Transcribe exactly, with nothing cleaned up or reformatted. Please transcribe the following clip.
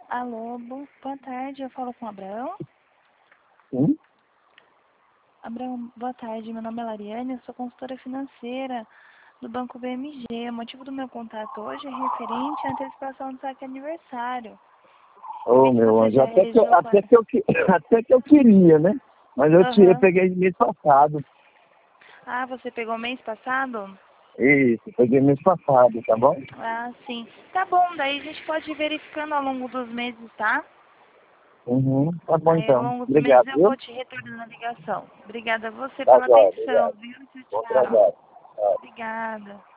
Alô, bo- boa tarde, eu falo com o Abraão. Sim? Abraão, boa tarde, meu nome é Lariane, eu sou consultora financeira do Banco B M G. O motivo do meu contato hoje é referente à antecipação do saque aniversário. Eu Ô, vi que meu você anjo, já até que, eu, realizou o até, pagamento. que eu, que- até que eu queria, né? Mas eu, te, eu Aham. peguei mês passado. Ah, você pegou mês passado? Isso, peguei mês passado, tá bom? Ah, sim. Tá bom, daí a gente pode ir verificando ao longo dos meses, tá? Uhum, tá bom Aí ao então. longo dos meses Obrigado, eu viu? vou te retornando a ligação. Obrigada a você Tá pela jóia, atenção, obrigado. viu? Tchau, Bom tchau. trabalho. Tchau. Obrigada.